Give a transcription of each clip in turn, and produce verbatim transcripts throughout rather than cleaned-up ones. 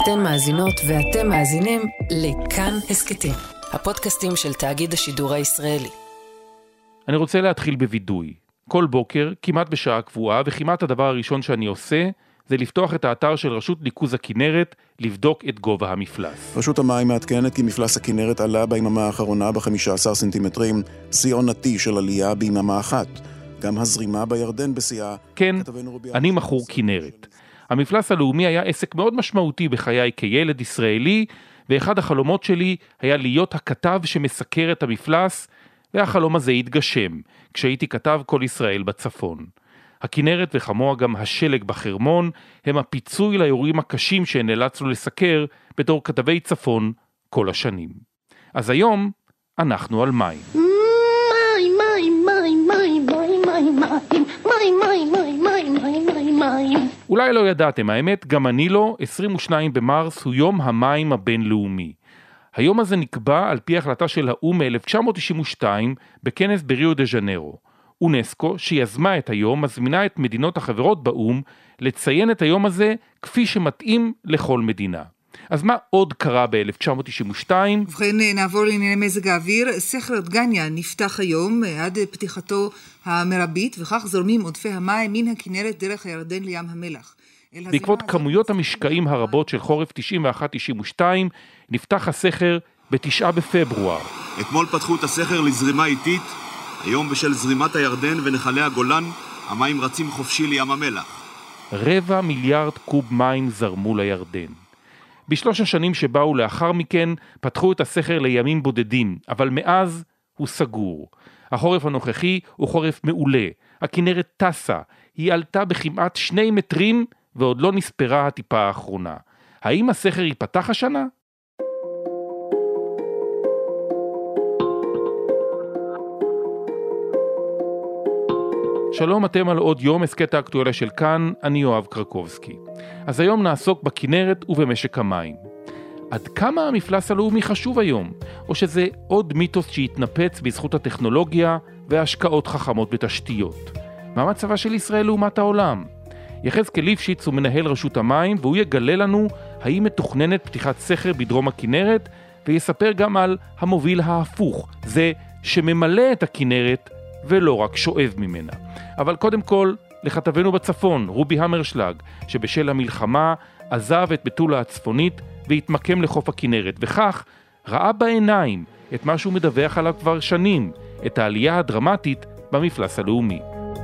אתן מאזינות ואתם מאזינים לכאן הסקטים, הפודקאסטים של תאגיד השידור הישראלי. אני רוצה להתחיל בוידוי. כל בוקר, כמעט בשעה קבועה, וכמעט הדבר הראשון שאני עושה, זה לפתוח את האתר של רשות ניקוז הכנרת, לבדוק את גובה המפלס. רשות המים מעדכנת כי מפלס הכנרת עלה ביממה האחרונה ב-חמישה עשר סנטימטרים, שיא עונתי של עלייה ביממה אחת. גם הזרימה בירדן בשיאה. כן, אני מכור כנרת. המפלס הלאומי היה עסק מאוד משמעותי בחיי כילד ישראלי, ואחד החלומות שלי היה להיות הכתב שמסקר את המפלס, והחלום הזה התגשם, כשהייתי כתב כל ישראל בצפון. הכנרת וכמוה גם השלג בחרמון, הם הפיצוי לאירועים הקשים שנאלצנו לסקר בתור כתבי צפון כל השנים. אז היום אנחנו על מים. מים, מים, מים, מים, מים, מים, מים, מים, מים, מים, מים, מים, מים. אולי לא ידעתם, האמת, גם אני לא, עשרים ושניים במרס הוא יום המים הבינלאומי. היום הזה נקבע על פי החלטה של האו"ם מ-אלף תשע מאות תשעים ושתיים בכנס בריו דה ז'נרו. אונסקו, שיזמה את היום, מזמינה את מדינות החברות באו"ם לציין את היום הזה כפי שמתאים לכל מדינה. אז מה עוד קרה ב-אלף תשע מאות תשעים ושתיים? ובכן, נעבור לענייני מזג האוויר. סכר דגניה נפתח היום עד פתיחתו המרבית, וכך זורמים עודפי המים מן הכנרת דרך הירדן לים המלח. בעקבות כמויות המשקעים הרבות של חורף תשעים ואחת תשעים ושתיים, נפתח הסכר בתשעה בפברואר. אתמול פתחו את הסכר לזרימה איטית, היום בשל זרימת הירדן ונחלי הגולן, המים רצים חופשי לים המלח. רבע מיליארד קוב מים זרמו לירדן. בשלוש השנים שבאו לאחר מכן, פתחו את הסכר לימים בודדים, אבל מאז הוא סגור. החורף הנוכחי הוא חורף מעולה. הכנרת טסה, היא עלתה בכמעט שני מטרים, ועוד לא נספרה הטיפה האחרונה. האם הסכר ייפתח השנה? שלום, אתם על עוד יום, הסקט האקטואליה של כאן, אני יואב קרקובסקי. אז היום נעסוק בכנרת ובמשק המים. עד כמה המפלס הלאומי חשוב היום? או שזה עוד מיתוס שהתנפץ בזכות הטכנולוגיה והשקעות חכמות בתשתיות? מה מצבה של ישראל לעומת העולם? יחזקאל ליפשיץ הוא מנהל רשות המים, והוא יגלה לנו האם מתוכננת פתיחת סכר בדרום הכנרת, ויספר גם על המוביל ההפוך, זה שממלא את הכנרת ולא רק שואב ממנה. אבל קודם כל, לכתבנו בצפון, רובי המרשלג, שבשל המלחמה עזב את בטולה הצפונית והתמקם לחוף הכנרת, וכך ראה בעיניים את מה שהוא מדווח עליו כבר שנים, את העלייה הדרמטית במפלס הלאומי.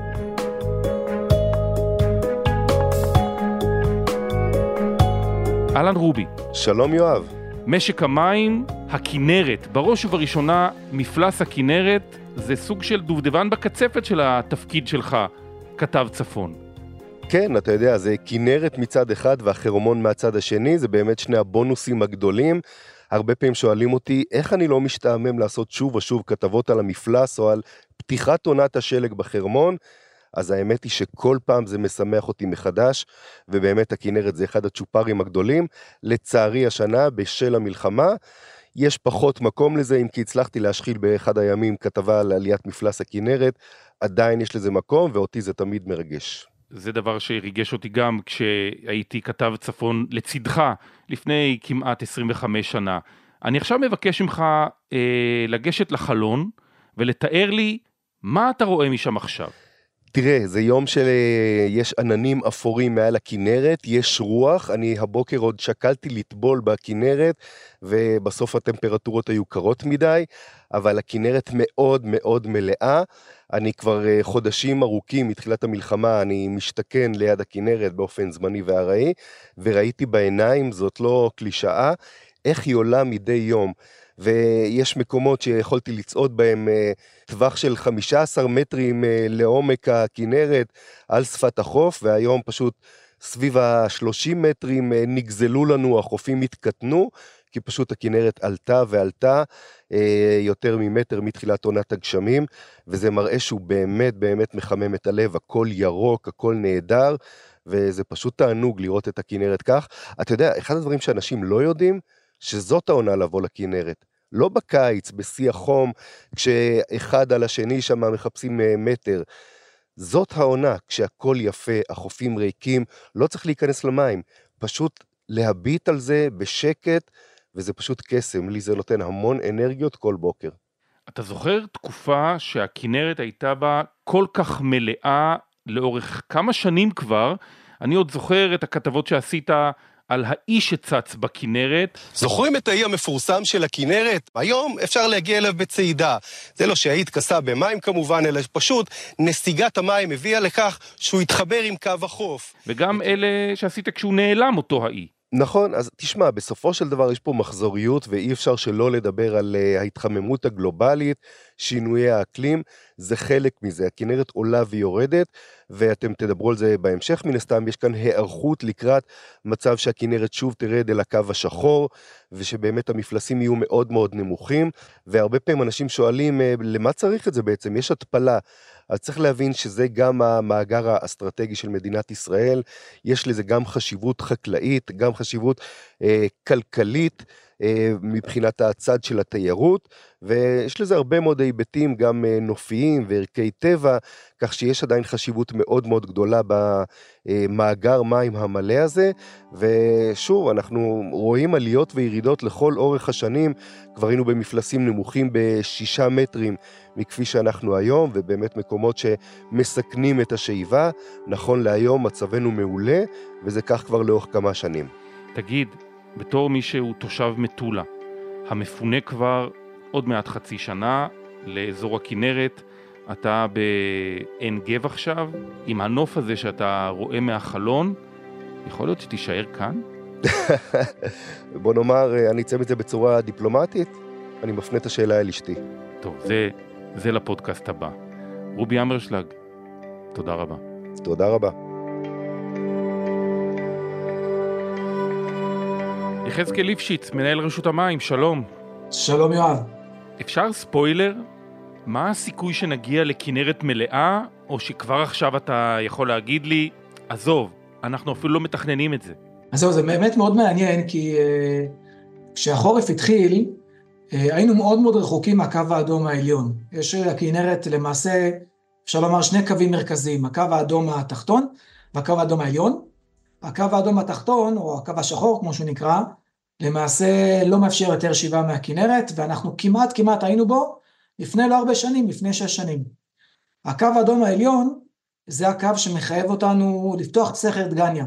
אהלן רובי. שלום יואב. משק המים, הכנרת, בראש ובראשונה מפלס הכנרת, זה סוג של דובדבן בקצפת של התפקיד שלך, כתב צפון. כן, אתה יודע, זה כנרת מצד אחד והחרמון מהצד השני, זה באמת שני הבונוסים הגדולים. הרבה פעמים שואלים אותי, איך אני לא משתעמם לעשות שוב ושוב כתבות על המפלס או על פתיחת עונת השלג בחרמון? אז האמת היא שכל פעם זה משמח אותי מחדש, ובאמת הכנרת זה אחד הצ'ופרים הגדולים. לצערי השנה, בשל המלחמה, יש פחות מקום לזה, אם כי הצלחתי להשחיל באחד הימים כתבה על עליית מפלס הכנרת, עדיין יש לזה מקום, ואותי זה תמיד מרגש. זה דבר שריגש אותי גם כשהייתי כתב צפון לצדך, לפני כמעט עשרים וחמש שנה. אני עכשיו מבקש ממך אה, לגשת לחלון, ולתאר לי מה אתה רואה משם עכשיו. תראה, זה יום שיש עננים אפורים מעל הכנרת, יש רוח, אני הבוקר עוד שקלתי לטבול בכנרת, ובסוף הטמפרטורות היו קרות מדי, אבל הכנרת מאוד מאוד מלאה, אני כבר חודשים ארוכים מתחילת המלחמה, אני משתכן ליד הכנרת באופן זמני והראי, וראיתי בעיניים, זאת לא קלישאה, איך היא עולה מדי יום, ויש מקומות שיכולתי לצעוד בהם טווח של חמישה עשר מטרים לעומק הכנרת על שפת החוף, והיום פשוט סביב ה-שלושים מטרים נגזלו לנו, החופים התקטנו, כי פשוט הכנרת עלתה ועלתה יותר ממטר מתחילת עונת הגשמים, וזה מראה שהוא באמת באמת מחמם את הלב, הכל ירוק, הכל נהדר, וזה פשוט תענוג לראות את הכנרת כך. אתה יודע, אחד הדברים שאנשים לא יודעים, שזאת העונה לבוא לכנרת. לא בקיץ, בשיא החום, כשאחד על השני שם מחפשים מטר. זאת העונה, כשהכל יפה, החופים ריקים, לא צריך להיכנס למים. פשוט להביט על זה בשקט, וזה פשוט קסם, לי זה נותן המון אנרגיות כל בוקר. אתה זוכר תקופה שהכינרת הייתה בה כל כך מלאה לאורך כמה שנים כבר? אני עוד זוכר את הכתבות שעשית על האיש שצץ בכינרת. זוכרים את האי המפורסם של הכינרת? היום אפשר להגיע אליו בצעידה. זה לא שהאי התכסה במים כמובן, אלא פשוט נסיגת המים הביאה לכך שהוא התחבר עם קו החוף. וגם אלה שעשית כשהוא נעלם אותו האי. נכון, אז תשמע, בסופו של דבר יש פה מחזוריות, ואי אפשר שלא לדבר על uh, ההתחממות הגלובלית, שינויי האקלים, זה חלק מזה, הכינרת עולה ויורדת, ואתם תדברו על זה בהמשך מן הסתם, יש כאן הערכות לקראת מצב שהכינרת שוב תרד אל הקו השחור, ושבאמת המפלסים יהיו מאוד מאוד נמוכים, והרבה פעמים אנשים שואלים, uh, למה צריך את זה בעצם? יש התפלה, אז צריך להבין שזה גם המאגר האסטרטגי של מדינת ישראל, יש לזה גם חשיבות חקלאית, גם חשיבות אה, כלכלית, אה, מבחינת הצד של התיירות, ויש לזה הרבה מאוד היבטים, גם אה, נופיים וערכי טבע, כך שיש עדיין חשיבות מאוד מאוד גדולה במאגר מים המלא הזה, ושוב, אנחנו רואים עליות וירידות לכל אורך השנים, כבר היינו במפלסים נמוכים בשישה מטרים מכפי שאנחנו היום, ובאמת מקומות שמסכנים את השאיבה, נכון להיום מצבנו מעולה, וזה כך כבר לאורך כמה שנים. תגיד, בתור מי שהוא תושב מטולה, המפונה כבר עוד מעט חצי שנה לאזור הכינרת, אתה בעין גב עכשיו, עם הנוף הזה שאתה רואה מהחלון, יכול להיות שתישאר כאן? בוא נאמר, אני אצא את זה בצורה דיפלומטית, אני מפנה את השאלה אל אשתי. טוב, זה, זה לפודקאסט הבא. רובי אמרשלג, תודה רבה. תודה רבה. יחזקאל ליפשיץ, מנהל רשות המים, שלום. שלום יואב. אפשר ספוילר? מה הסיכוי שנגיע לכינרת מלאה, או שכבר עכשיו אתה יכול להגיד לי, עזוב, אנחנו אפילו לא מתכננים את זה? אז זהו, זה באמת מאוד מעניין, כי uh, כשהחורף התחיל, uh, היינו מאוד מאוד רחוקים מהקו האדום העליון. יש לכינרת למעשה, אפשר לומר, שני קווים מרכזיים, הקו האדום התחתון והקו האדום העליון. הקו האדום התחתון, או הקו השחור, כמו שהוא נקרא, למעשה לא מאפשר יותר שיבה מהכינרת, ואנחנו כמעט כמעט היינו בו לפני לא הרבה שנים, לפני שש שנים. הקו האדום העליון, זה הקו שמחייב אותנו לפתוח את סכר דגניה,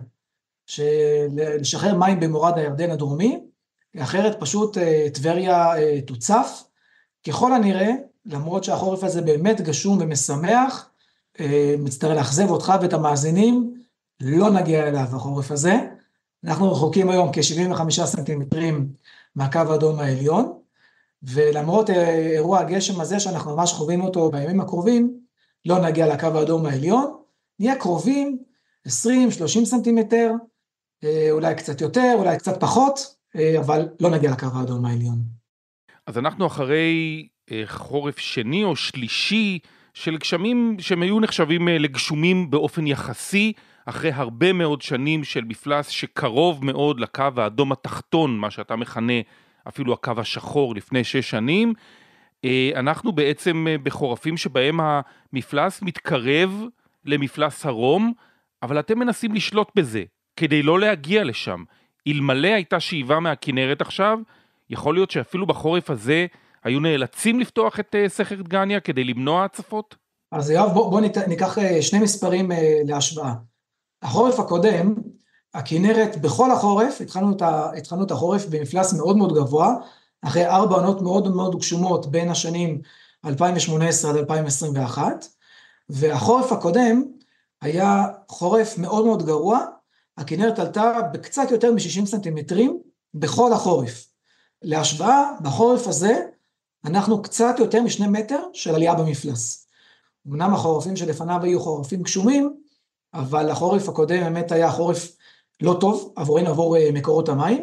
לשחרר מים במורד הירדן הדרומי, אחרת פשוט טבריה תוצף. ככל הנראה, למרות שהחורף הזה באמת גשום ומשמח, מצטער לאכזב אותך ואת המאזינים, לא נגיע אליו החורף הזה. אנחנו רחוקים היום כ-שבעים וחמישה סנטימטרים מהקו האדום העליון, ולמרות אירוע הגשם הזה שאנחנו ממש חווים אותו בימים הקרובים, לא נגיע לקו האדום העליון, נהיה קרובים עשרים שלושים סנטימטר, אולי קצת יותר, אולי קצת פחות, אבל לא נגיע לקו האדום העליון. אז אנחנו אחרי חורף שני או שלישי של גשמים שהם היו נחשבים לגשומים באופן יחסי, אחרי הרבה מאוד שנים של מפלס שקרוב מאוד לקו האדום התחתון, מה שאתה מכנה אפילו הקו השחור לפני שש שנים, אנחנו בעצם בחורפים שבהם המפלס מתקרב למפלס הרום, אבל אתם מנסים לשלוט בזה, כדי לא להגיע לשם. אלמלא הייתה שאיבה מהכינרת עכשיו, יכול להיות שאפילו בחורף הזה היו נאלצים לפתוח את סכר דגניה כדי למנוע הצפות? אז יואב, בוא, בוא ניקח שני מספרים להשוואה. החורף הקודם, הכינרת בכל החורף, התחלנו את, ה, התחלנו את החורף במפלס מאוד מאוד גבוה, אחרי ארבע עונות מאוד מאוד גשומות בין השנים אלפיים שמונה עשרה עד אלפיים עשרים ואחת, והחורף הקודם היה חורף מאוד מאוד גרוע, הכינרת עלתה בקצת יותר מ-שישים סנטימטרים בכל החורף. להשוואה, בחורף הזה, אנחנו קצת יותר משני מטר של עלייה במפלס. אמנם החורפים שלפניו היו חורפים גשומים, אבל החורף הקודם באמת היה חורף לא טוב, עבורנו עבור מקורות המים,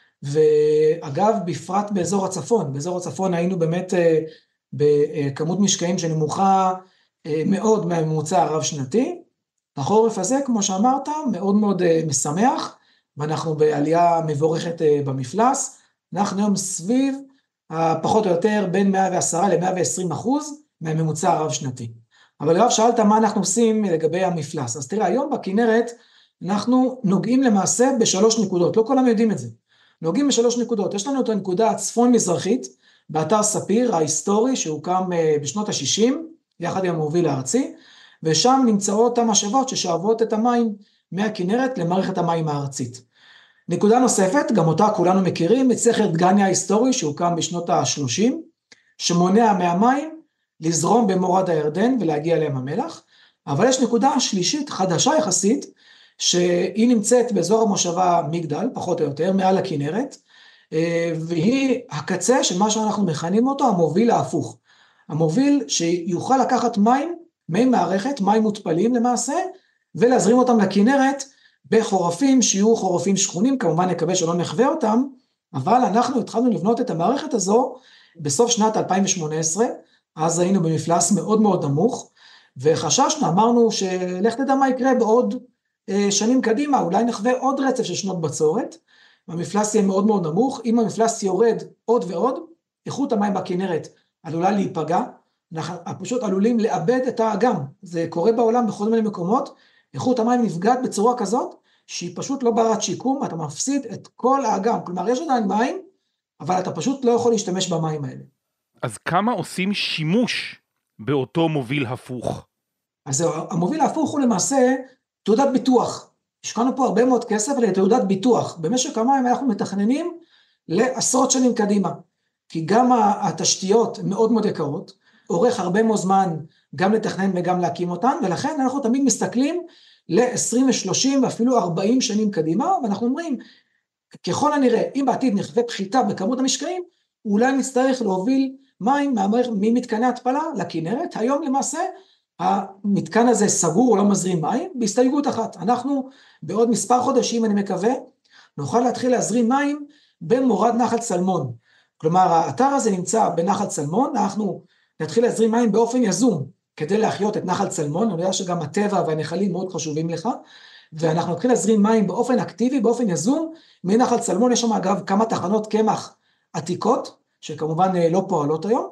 ואגב, בפרט באזור הצפון, באזור הצפון היינו באמת בכמות משקעים שנמוכה מאוד מהממוצע הרב שנתי, החורף הזה, כמו שאמרת, מאוד מאוד משמח, ואנחנו בעלייה מבורכת במפלס, אנחנו היום סביב, פחות או יותר, בין מאה ועשרה ל-מאה ועשרים אחוז מהממוצע הרב שנתי. אבל עכשיו שאלת מה אנחנו עושים לגבי המפלס, אז תראה, היום בכינרת אנחנו נוגעים למעשה בשלוש נקודות, לא כולם יודעים את זה. נוגעים בשלוש נקודות, יש לנו את הנקודה הצפון-מזרחית, באתר ספיר ההיסטורי שהוקם בשנות ה-שישים, יחד עם המוביל הארצי, ושם נמצאות המשאבות ששואבות את המים מהכינרת למערכת המים הארצית. נקודה נוספת, גם אותה כולנו מכירים, את סכר דגניה ההיסטורי שהוקם בשנות ה-שלושים, שמונע מהמים לזרום במורד הירדן ולהגיע לים המלח, אבל יש נקודה שלישית חדשה יחסית, שהיא נמצאת באזור המושבה מגדל, פחות או יותר, מעל הכינרת, והיא הקצה של מה שאנחנו מכנים אותו, המוביל ההפוך. המוביל שיוכל לקחת מים, מי מערכת, מים מותפלים למעשה, ולהזרים אותם לכינרת בחורפים שיהיו חורפים שכונים, כמובן נקווה שלא נחווה אותם, אבל אנחנו התחלנו לבנות את המערכת הזו בסוף שנת אלפיים שמונה עשרה, אז היינו במפלס מאוד מאוד נמוך, וחששנו, אמרנו שלך תדע מה יקרה בעוד שנים קדימה, אולי נחווה עוד רצף של שנות בצורת, המפלס יהיה מאוד מאוד נמוך, אם המפלס יורד עוד ועוד, איכות המים בכינרת עלולה להיפגע, אנחנו פשוט עלולים לאבד את האגם, זה קורה בעולם בכל מיני מקומות, איכות המים נפגעת בצורה כזאת, שהיא פשוט לא ברת שיקום, אתה מפסיד את כל האגם, כלומר יש עדיין מים, אבל אתה פשוט לא יכול להשתמש במים האלה. אז כמה עושים שימוש באותו מוביל הפוך? אז המוביל ההפוך הוא למעשה תעודת ביטוח, השקענו פה הרבה מאוד כסף לתעודת ביטוח, במשק המים אנחנו מתכננים לעשרות שנים קדימה, כי גם התשתיות מאוד מאוד יקרות, אורך הרבה מאוד זמן גם לתכנן וגם להקים אותן, ולכן אנחנו תמיד מסתכלים ל-עשרים ושלושים ואפילו ארבעים שנים קדימה, ואנחנו אומרים, ככל הנראה, אם בעתיד נחווה פחיתה בכמות המשקעים, אולי נצטרך להוביל מים ממתקני התפלה לכינרת, היום למעשה המתקן הזה סגור, הוא לא מזרים מים, בהסתייגות אחת, אנחנו בעוד מספר חודשים אני מקווה, נוכל להתחיל להזרים מים במורד נחל צלמון, כלומר האתר הזה נמצא בנחל צלמון, אנחנו נתחיל להזרים מים באופן יזום, כדי להחיות את נחל צלמון, אני יודע שגם הטבע והנחלים מאוד חשובים לך, ואנחנו נתחיל להזרים מים באופן אקטיבי, באופן יזום, מנחל צלמון יש שם אגב כמה תחנות קמח עתיקות, שכמובן לא פועלות היום,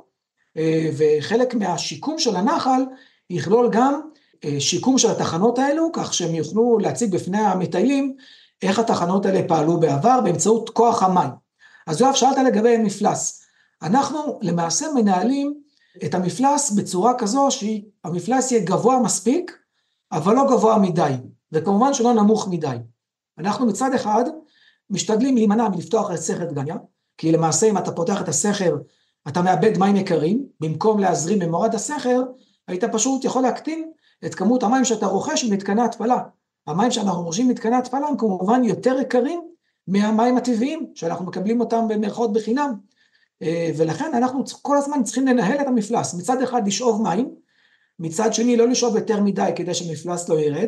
וחלק מהשיקום של הנחל, יכלול גם שיקום של התחנות האלו, כך שהם יוכלו להציג בפני המטיילים, איך התחנות האלה פעלו בעבר, באמצעות כוח המים. אז יואב, שאלת לגבי מפלס, אנחנו למעשה מנהלים את המפלס בצורה כזו, שהמפלס יהיה גבוה מספיק, אבל לא גבוה מדי, וכמובן שלא נמוך מדי. אנחנו מצד אחד, משתדלים להימנע מלפתוח את סכר דגניה, כי למעשה אם אתה פותח את הסכר, אתה מאבד מים יקרים, במקום להזרים במורד הסכר, היית פשוט יכול להקטין את כמות המים שאתה רוכש ממתקני התפלה. המים שאנחנו רוכשים ממתקני התפלה הם כמובן יותר יקרים מהמים הטבעיים, שאנחנו מקבלים אותם במרכאות בחינם, ולכן אנחנו כל הזמן צריכים לנהל את המפלס, מצד אחד לשאוב מים, מצד שני לא לשאוב יותר מדי כדי שמפלס לא ירד,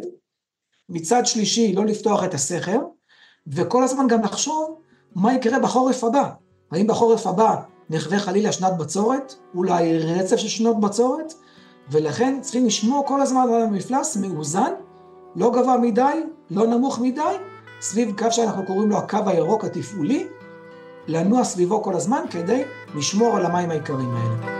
מצד שלישי לא לפתוח את הסכר, וכל הזמן גם לחשוב מה יקרה בחורף הבא, האם בחורף הבא נחווה חלילה שנת בצורת, אולי רצף של שנות בצורת, ולכן צריכים לשמור כל הזמן על המפלס מאוזן, לא גבוה מדי, לא נמוך מדי, סביב קו שאנחנו קוראים לו הקו הירוק התפעולי, לנוע סביבו כל הזמן כדי לשמור על המים העיקריים האלה.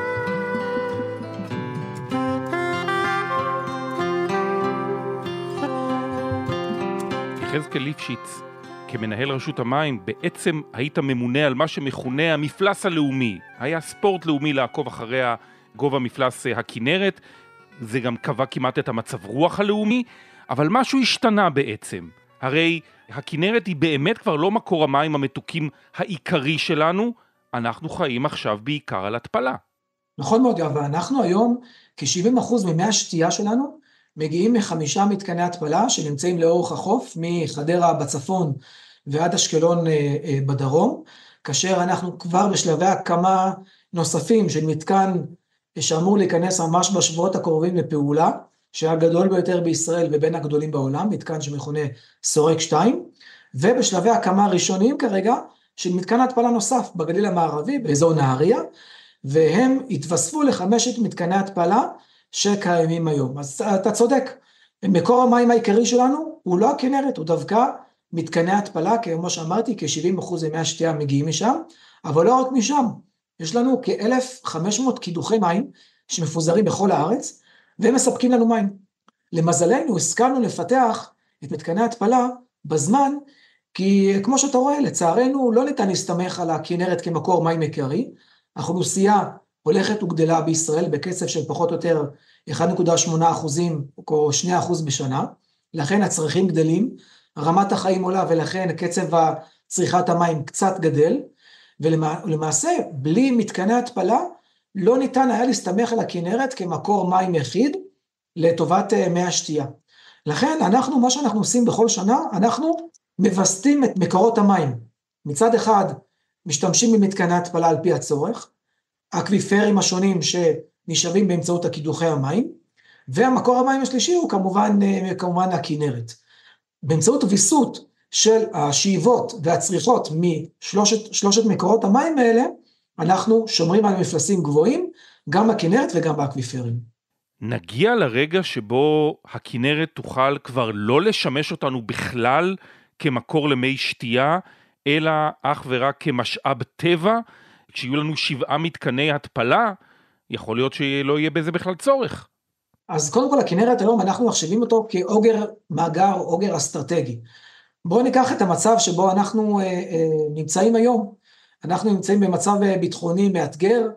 יחזקאל ליפשיץ, כמנהל רשות המים, בעצם היית ממונה על מה שמכונה המפלס הלאומי. היה ספורט לאומי לעקוב אחרי גובה מפלס הכינרת, זה גם קבע כמעט את המצב רוח הלאומי, אבל משהו השתנה בעצם. הרי הכינרת היא באמת כבר לא מקור המים המתוקים העיקרי שלנו, אנחנו חיים עכשיו בעיקר על התפלה. נכון מאוד, ואנחנו היום כ-שבעים אחוז ממי השתייה שלנו מגיעים מחמישה מתקני התפלה שנמצאים לאורך החוף, מחדרה בצפון ועד אשקלון בדרום, כאשר אנחנו כבר בשלבי הקמה נוספים של מתקן שאמור להיכנס ממש בשבועות הקרובים לפעולה, שהגדול ביותר בישראל ובין הגדולים בעולם, מתקן שמכונה סורק שתיים, ובשלבי הקמה ראשונים כרגע של מתקן התפלה נוסף בגליל המערבי, באזור נהריה, והם התווספו לחמשת מתקני התפלה שקיימים היום. אז אתה צודק, מקור המים העיקרי שלנו הוא לא הכינרת, הוא דווקא מתקני התפלה, כמו שאמרתי, כ-שבעים אחוז ממי השתייה מגיעים משם, אבל לא רק משם, יש לנו כ-אלף וחמש מאות קידוחי מים שמפוזרים בכל הארץ, והם מספקים לנו מים. למזלנו, הסכמנו לפתח את מתקני ההתפלה בזמן, כי כמו שאתה רואה, לצערנו לא ניתן להסתמך על הכינרת כמקור מים עיקרי, האוכלוסייה הולכת וגדלה בישראל בקצב של פחות או יותר אחת נקודה שמונה אחוזים או שני אחוז בשנה, לכן הצרכים גדלים, רמת החיים עולה ולכן קצב צריכת המים קצת גדל, ולמעשה בלי מתקני התפלה לא ניתן היה להסתמך על הכינרת כמקור מים יחיד לטובת מי השתייה. לכן אנחנו, מה שאנחנו עושים בכל שנה, אנחנו מבסטים את מקורות המים. מצד אחד משתמשים במתקני התפלה על פי הצורך, האקוויפרים השונים שנשאבים באמצעות הקידוחי המים, והמקור המים השלישי הוא כמובן, כמובן הכינרת. באמצעות ויסות של השאיבות והצריכות משלושת שלושת מקורות המים האלה, אנחנו שומרים על מפלסים גבוהים, גם בכינרת וגם באקוויפרים. נגיע לרגע שבו הכינרת תוכל כבר לא לשמש אותנו בכלל כמקור למי שתייה, אלא אך ורק כמשאב טבע, כשיהיו לנו שבעה מתקני התפלה, יכול להיות שלא יהיה בזה בכלל צורך. אז קודם כל הכינרת היום אנחנו מחשבים אותו כאוגר מאגר, אוגר אסטרטגי. בואו ניקח את המצב שבו אנחנו אה, אה, נמצאים היום, אנחנו נמצאים במצב ביטחוני מאתגר,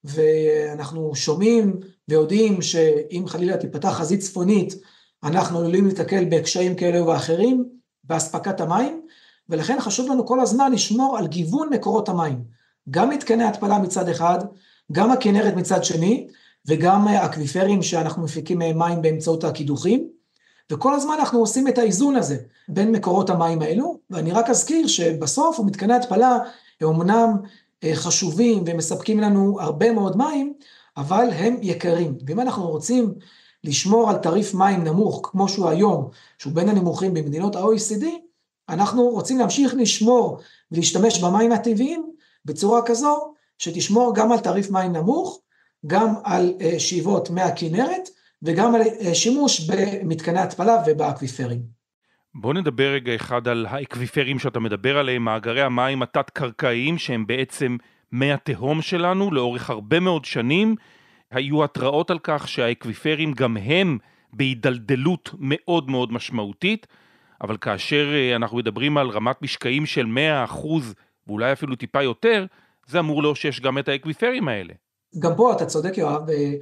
ואנחנו שומעים ויודעים שאם חלילה תיפתח חזית צפונית, אנחנו עלולים להתקל בקשיים כאלה ואחרים, בהספקת המים, ולכן חשוב לנו כל הזמן לשמור על גיוון מקורות המים, גם מתקני התפלה מצד אחד, גם הכינרת מצד שני, וגם אקוויפרים שאנחנו מפיקים מים באמצעות הקידוחים, וכל הזמן אנחנו עושים את האיזון הזה בין מקורות המים האלו, ואני רק אזכיר שבסוף מתקני התפלה הם אמנם חשובים ומספקים לנו הרבה מאוד מים, אבל הם יקרים, ואם אנחנו רוצים לשמור על תעריף מים נמוך כמו שהוא היום, שהוא בין הנמוכים במדינות ה-או אי סי די, אנחנו רוצים להמשיך לשמור ולהשתמש במים הטבעיים בצורה כזו שתשמור גם על תעריף מים נמוך, גם על שאיבות מהכינרת וגם על שימוש במתקני התפלה ובאקוויפרים. בוא נדבר רגע אחד על האקוויפרים שאתה מדבר עליהם, מאגרי המים התת-קרקעיים שהם בעצם מי התהום שלנו לאורך הרבה מאוד שנים. היו התראות על כך שהאקוויפרים גם הם בהידלדלות מאוד מאוד משמעותית, אבל כאשר אנחנו מדברים על רמת משקעים של מאה אחוז ואולי אפילו טיפה יותר, זה אמור לאושש גם את האקוויפרים האלה. גם פה אתה צודק יואב,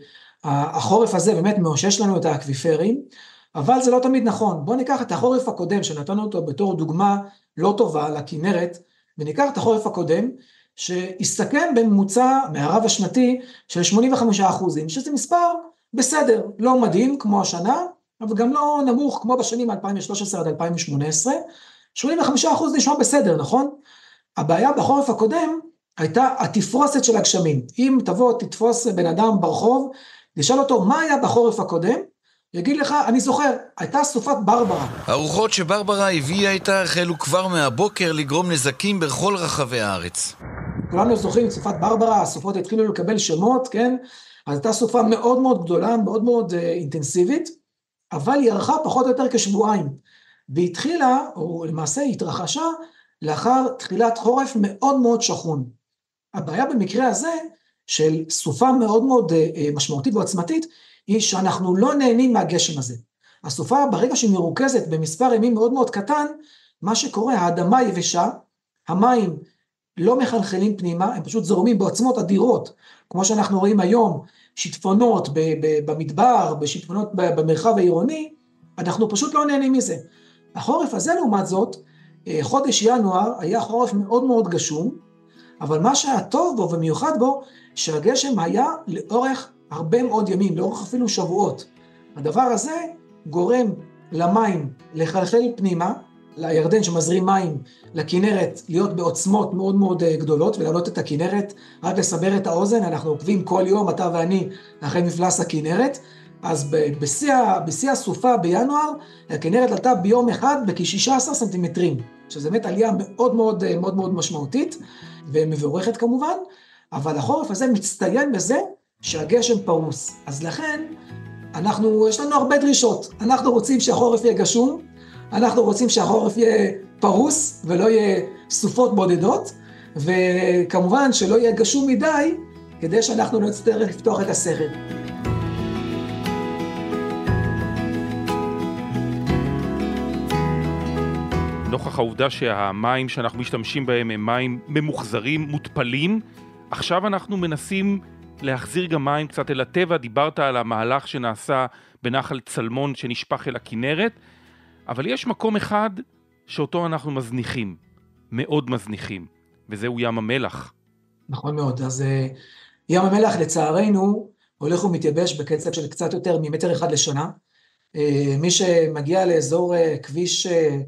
החורף הזה באמת מאושש לנו את האקוויפרים, אבל זה לא תמיד נכון. בוא ניקח את החורף הקודם שנתנו אותו בתור דוגמה לא טובה לכינרת, וניקח את החורף הקודם שהסתכם בממוצע מהרב השנתי של שמונים וחמישה אחוז, שזה מספר בסדר, לא מדהים כמו השנה, אבל גם לא נמוך כמו בשנים אלפיים ושלוש עשרה עד אלפיים ושמונה עשרה, שמונים וחמישה אחוז נשמע בסדר, נכון? הבעיה בחורף הקודם הייתה התפרוסת של הגשמים. אם תבוא תתפוס בן אדם ברחוב, תשאל אותו מה היה בחורף הקודם, יגיד לך, אני זוכר, הייתה סופת ברברה. הרוחות שברברה הביאה איתה החלו כבר מהבוקר לגרום נזקים בכל רחבי הארץ. כולנו זוכרים, סופת ברברה, הסופות התחילו לקבל שמות, כן? אז הייתה סופה מאוד מאוד גדולה, מאוד מאוד uh, אינטנסיבית, אבל היא ערכה פחות או יותר כשבועיים. והתחילה, או למעשה התרחשה, לאחר תחילת חורף מאוד מאוד שחון. הבעיה במקרה הזה, של סופה מאוד מאוד uh, משמעותית ועצמתית, היא שאנחנו לא נהנים מהגשם הזה. הסופה ברגע שהיא מרוכזת במספר ימים מאוד מאוד קטן, מה שקורה, האדמה יבשה, המים לא מחלחלים פנימה, הם פשוט זורמים בעוצמות אדירות, כמו שאנחנו רואים היום, שיטפונות במדבר, בשיטפונות במרחב העירוני, אנחנו פשוט לא נהנים מזה. החורף הזה לעומת זאת, חודש ינואר היה חורף מאוד מאוד גשום, אבל מה שהיה טוב בו ומיוחד בו, שהגשם היה לאורך הרבה מאוד ימים, לאורך אפילו שבועות. הדבר הזה גורם למים לחלחל פנימה, לירדן שמזרים מים לכינרת להיות בעוצמות מאוד מאוד גדולות, ולעלות את הכינרת, רק לסבר את האוזן, אנחנו עוקבים כל יום, אתה ואני, אחרי מפלס הכינרת, אז בשיא הסופה בינואר, הכינרת עלתה ביום אחד בכ-שישה עשר סנטימטרים, שזה באמת עלייה מאוד מאוד מאוד מאוד משמעותית, ומבורכת כמובן, אבל החורף הזה מצטיין בזה, שהגשם פרוס. אז לכן, אנחנו, יש לנו הרבה דרישות. אנחנו רוצים שהחורף יהיה גשום, אנחנו רוצים שהחורף יהיה פרוס, ולא יהיה סופות בודדות, וכמובן שלא יהיה גשום מדי, כדי שאנחנו לא נצטרך לפתוח את הסכר. נוכח העובדה שהמים שאנחנו משתמשים בהם הם מים ממוחזרים, מוטפלים, עכשיו אנחנו מנסים להחזיר גם מים קצת אל הטבע. דיברת על המהלך שנעשה בנחל צלמון שנשפך אל הכינרת, אבל יש מקום אחד שאותו אנחנו מזניחים, מאוד מזניחים, וזהו ים המלח. נכון מאוד, אז ים המלח לצערנו הולך ומתייבש בקצב של קצת יותר ממטר אחד לשנה. מי שמגיע לאזור כביש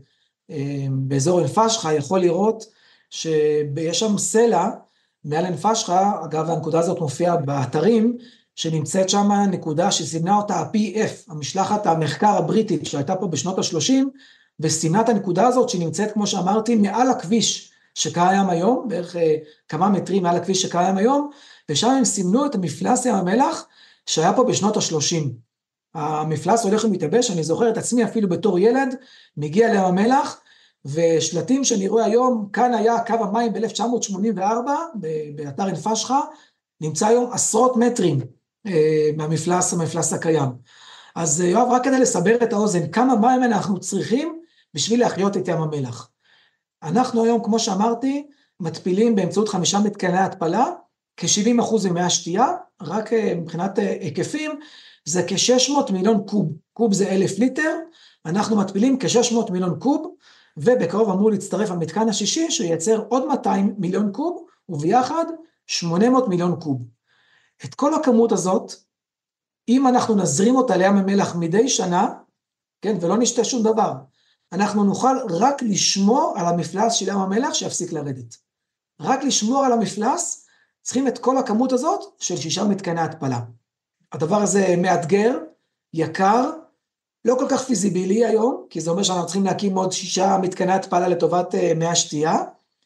באזור עין פשחה יכול לראות שיש שם סלע מעל עין פשחה. אגב, הנקודה הזאת מופיעה באתרים, שנמצאת שם נקודה שסימנה אותה ה-פי אף, המשלחת המחקר הבריטית שהייתה פה בשנות ה-שלושים, וסימנה את הנקודה הזאת שנמצאת, כמו שאמרתי, מעל הכביש שקיים היום, בערך כמה מטרים מעל הכביש שקיים היום, ושם הם סימנו את המפלס ים המלח שהיה פה בשנות ה-שלושים. המפלס הולך ומתייבש, אני זוכר את עצמי אפילו בתור ילד, מגיע לים המלח, ושלטים שאני רואה היום, כאן היה קו המים ב-אלף תשע מאות שמונים וארבע, באתר עין פשחה, נמצא היום עשרות מטרים אה, מהמפלס, המפלס הקיים. אז יואב, רק כדי לסבר את האוזן, כמה מים אנחנו צריכים בשביל להחיות את ים המלח. אנחנו היום, כמו שאמרתי, מתפילים באמצעות חמישה מתקני התפלה, כ-שבעים אחוז ממי השתייה, רק אה, מבחינת אה, היקפים, זה כ-שש מאות מיליון קוב, קוב זה אלף ליטר, אנחנו מתפילים כ-שש מאות מיליון קוב, ובקרוב אמור להצטרף המתקן השישי, שייצר עוד מאתיים מיליון קוב, וביחד שמונה מאות מיליון קוב. את כל הכמות הזאת, אם אנחנו נזרים אותה לים המלח מדי שנה, כן, ולא נשתה שום דבר, אנחנו נוכל רק לשמור על המפלס של ים המלח שיפסיק לרדת. רק לשמור על המפלס, צריכים את כל הכמות הזאת של שישה מתקני התפלה. הדבר הזה מאתגר, יקר, לא כל כך פיזיבילי היום, כי זה אומר שאנחנו צריכים להקים עוד שישה מתקני התפלה לטובת מי השתייה,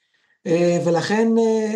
ולכן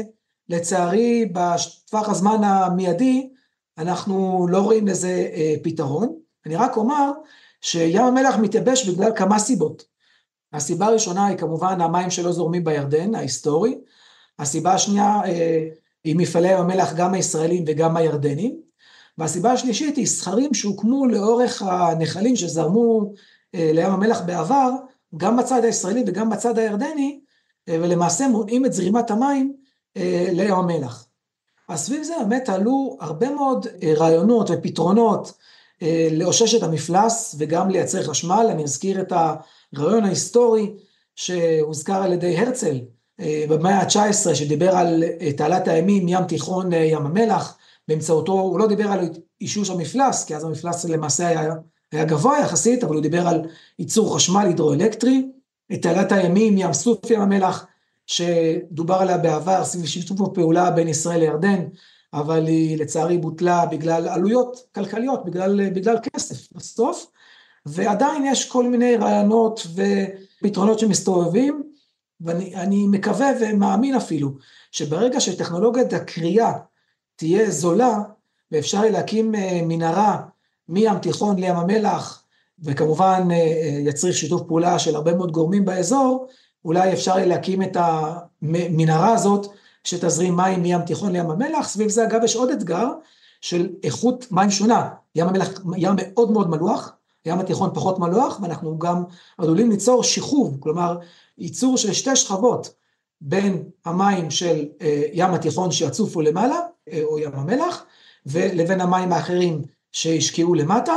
לצערי בטווח הזמן המיידי, אנחנו לא רואים לזה פתרון. אני רק אומר שים המלח מתייבש בגלל כמה סיבות. הסיבה הראשונה היא כמובן המים שלא זורמים בירדן, ההיסטורי. הסיבה השנייה היא מפעלי ים המלח גם הישראלים וגם הירדנים. והסיבה השלישית היא סכרים שהוקמו לאורך הנחלים שזרמו לים המלח בעבר, גם בצד הישראלי וגם בצד הירדני, ולמעשה מונעים את זרימת המים לים המלח. אז סביב זה באמת עלו הרבה מאוד רעיונות ופתרונות לאושש את המפלס וגם לייצר חשמל. אני אזכיר את הרעיון ההיסטורי שהוזכר על ידי הרצל במאה ה-תשע עשרה, שדיבר על תעלת הימים ים תיכון ים המלח, באמצעותו הוא לא דיבר על אישוש המפלס, כי אז המפלס למעשה היה, היה גבוה יחסית, אבל הוא דיבר על ייצור חשמל הידרואלקטרי. את תעלת הימים ים סוף ים המלח, שדובר עליה בעבר סביב שיתוף הפעולה בין ישראל לירדן, אבל היא לצערי בוטלה בגלל עלויות כלכליות, בגלל, בגלל כסף בסוף, ועדיין יש כל מיני רעיונות ופתרונות שמסתובבים, ואני אני מקווה ומאמין אפילו, שברגע שטכנולוגיית הקריאה תהיה זולה, ואפשר להקים מנהרה מים תיכון לים המלח, וכמובן יצריך שיתוף פעולה של הרבה מאוד גורמים באזור, אולי אפשר להקים את המנהרה הזאת, שתזרים מים מים תיכון לים המלח. סביב זה אגב יש עוד אתגר, של איכות מים שונה. ים המלח ים מאוד מאוד מלוח, ים התיכון פחות מלוח, ואנחנו גם עלולים ליצור שיחוב, כלומר ייצור של שתי שכבות, בין המים של ים התיכון שיצופו למעלה, או ים המלח, ולבין המים האחרים שישקיעו למטה,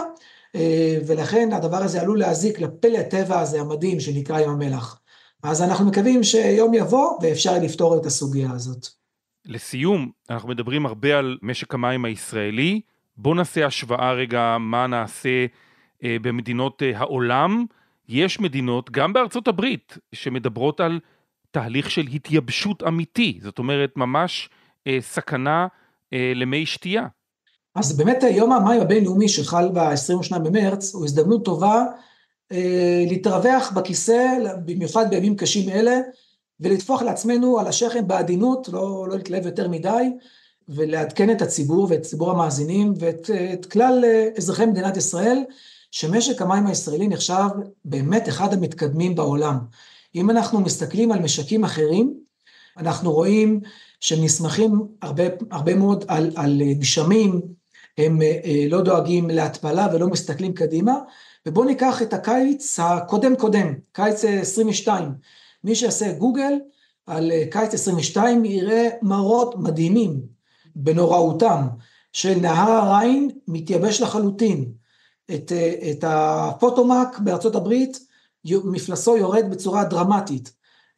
ולכן הדבר הזה עלול להזיק לפלא הטבע הזה המדהים שנקרא ים המלח. אז אנחנו מקווים שיום יבוא ואפשר לפתור את הסוגיה הזאת. לסיום, אנחנו מדברים הרבה על משק המים הישראלי. בוא נעשה השוואה רגע מה נעשה במדינות העולם. יש מדינות, גם בארצות הברית, שמדברות על תהליך של התייבשות אמיתי, זאת אומרת ממש אה, סכנה אה, למי שתייה. אז באמת יום המים הבינלאומי שחל ב-עשרים ושניים במרץ, הוא הזדמנות טובה אה, להתרווח בכיסא, במיוחד בימים קשים אלה, ולטפוח לעצמנו על השכם בעדינות, לא, לא להתלהב יותר מדי, ולעדכן את הציבור ואת ציבור המאזינים, ואת את כלל אזרחי מדינת ישראל, שמשק המים הישראלי נחשב באמת אחד המתקדמים בעולם. אם אנחנו מסתכלים על משקים אחרים, אנחנו רואים שהם נסמכים הרבה, הרבה מאוד על, על גשמים, הם לא דואגים להתפלה ולא מסתכלים קדימה, ובואו ניקח את הקיץ הקודם קודם, קיץ עשרים ושתיים. מי שיעשה גוגל על קיץ עשרים ושתיים יראה מראות מדהימים בנוראותם, של נהר הריין מתייבש לחלוטין. את, את הפוטומק בארצות הברית, מפלסו יורד בצורה דרמטית.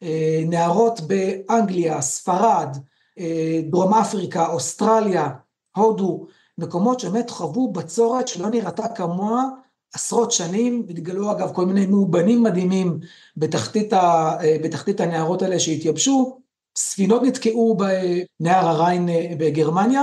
נהרות באנגליה, ספרד, דרום אפריקה, אוסטרליה, הודו, מקומות שבאמת חוו בצורת שלא נראתה כמוה עשרות שנים, והתגלו אגב כל מיני מאובנים מדהימים בתחתית, ה, בתחתית הנהרות האלה שהתייבשו, ספינות נתקעו בנהר הריין בגרמניה,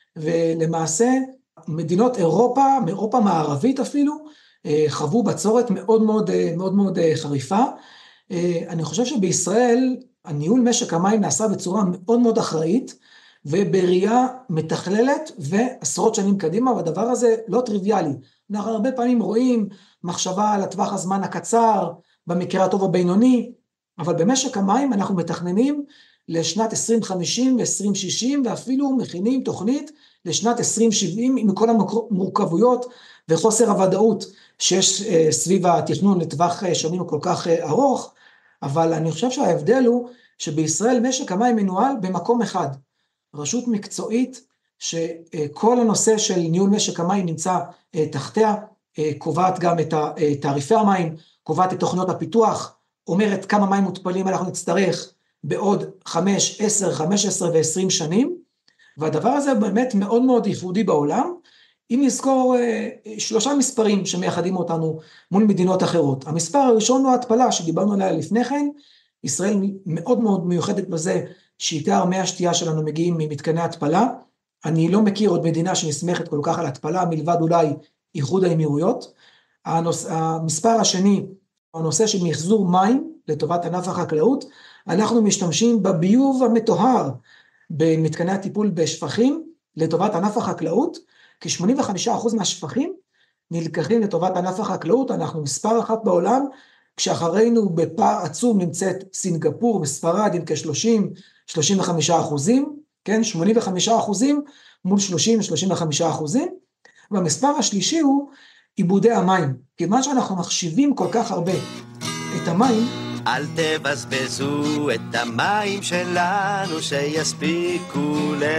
ולמעשה מדינות אירופה, מאירופה מערבית אפילו, חוו בצורת מאוד מאוד, מאוד מאוד חריפה. אני חושב שבישראל הניהול משק המים נעשה בצורה מאוד מאוד אחראית, ובראייה מתכללת ועשרות שנים קדימה, והדבר הזה לא טריוויאלי. אנחנו הרבה פעמים רואים מחשבה על הטווח הזמן הקצר, במקרה הטוב הבינוני, אבל במשק המים אנחנו מתכננים לשנת עשרים חמישים ו-עשרים שישים, ואפילו מכינים תוכנית לשנת עשרים שבעים, עם כל המורכבויות וחוסר הוודאות שיש סביב התכנון לטווח שנים כל כך ארוך, אבל אני חושב שההבדל הוא שבישראל משק המים מנוהל במקום אחד, רשות מקצועית שכל הנושא של ניהול משק המים נמצא תחתיה, קובעת גם את תעריפי המים, קובעת את תוכניות הפיתוח, אומרת כמה מים מותפלים אנחנו נצטרך בעוד חמש, עשר, חמש עשרה ועשרים שנים, והדבר הזה באמת מאוד מאוד ייחודי בעולם. אם נזכור שלושה מספרים שמייחדים אותנו מול מדינות אחרות. המספר הראשון הוא ההתפלה שדיברנו עליה לפני כן, ישראל מאוד מאוד מיוחדת בזה שעיקר מי השתייה שלנו מגיעים ממתקני התפלה, אני לא מכיר עוד מדינה שנסמכת כל כך על התפלה, מלבד אולי איחוד האמירויות. הנוס... המספר השני, הנושא של מחזור מים לטובת ענף החקלאות, אנחנו משתמשים בביוב המטוהר במתקני הטיפול בשפכים לטובת ענף החקלאות, כ-שמונים וחמישה אחוז מהשפכים נלקחים לטובת ענף החקלאות, אנחנו מספר אחת בעולם, כשאחרינו בפער עצום נמצאת סינגפור וספרד עם כ-שלושים עד שלושים וחמישה אחוזים, כן, שמונים וחמישה אחוזים מול שלושים עד שלושים וחמישה אחוזים, והמספר השלישי הוא עיבודי המים, כיוון שאנחנו מחשיבים כל כך הרבה את המים, אל תבזבזו את המים שלנו שיספיקו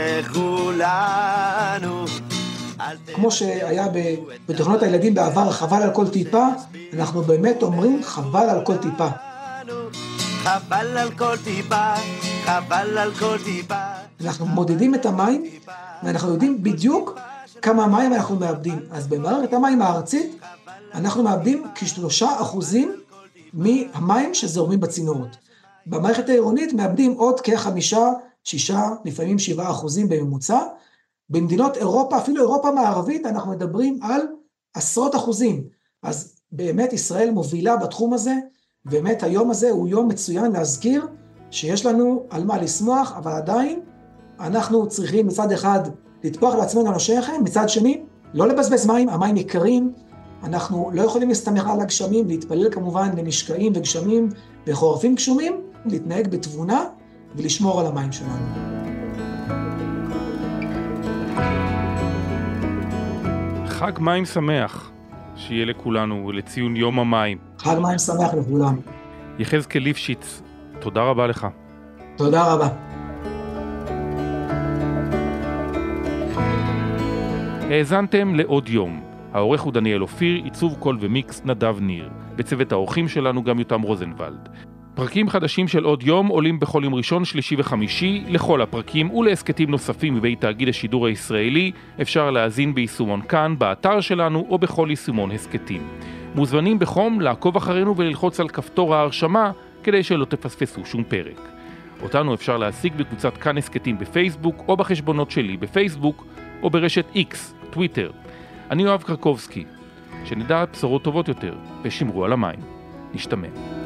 לכולנו. כמו שהיה בתוכנות הילדים בעבר, חבל על כל טיפה, אנחנו באמת אומרים חבל על כל טיפה. חבל על כל טיפה, חבל על כל טיפה. אנחנו מודדים את המים, ואנחנו יודעים בדיוק כמה מים אנחנו מאבדים. אז במערכת המים הארצית, אנחנו מאבדים כשלושה אחוזים מהמים שזורמים בצינורות. במערכת העירונית מאבדים עוד כחמישה, שישה, לפעמים שבעה אחוזים בממוצע. במדינות אירופה, אפילו אירופה מערבית, אנחנו מדברים על עשרות אחוזים. אז באמת ישראל מובילה בתחום הזה, באמת היום הזה הוא יום מצוין להזכיר שיש לנו על מה לשמוח, אבל עדיין אנחנו צריכים מצד אחד לתפוח לעצמנו על השכם, מצד שני לא לבזבז מים, המים יקרים, אנחנו לא יכולים להסתמך על הגשמים, להתפלל כמובן למשקעים וגשמים וחורפים גשומים, להתנהג בתבונה ולשמור על המים שלנו. חג מים שמח שיהיה לכולנו לציון יום המים. חג מים שמח לכולם. יחזקאל ליפשיץ, תודה רבה לך. תודה רבה. האזנתם לעוד יום. העורך הוא דניאל אופיר, עיצוב קול ומיקס נדב ניר. בצוות האורחים שלנו גם יותם רוזנבלד. פרקים חדשים של עוד יום עולים בכל יום ראשון, שלישי וחמישי. לכל הפרקים ולהסקטים נוספים מבית תאגיד השידור הישראלי אפשר להאזין ביישומון כאן, באתר שלנו או בכל יישומון הסקטים. מוזמנים בחום לעקוב אחרינו וללחוץ על כפתור ההרשמה כדי שלא תפספסו שום פרק. אותנו אפשר להשיג בקבוצת כאן הסקטים בפייסבוק או בחשבונות שלי בפייסבוק או ברשת X, טוויטר. אני יואב קרקובסקי. שנדע בשורות טובות יותר ושמרו על המים. נשתמע.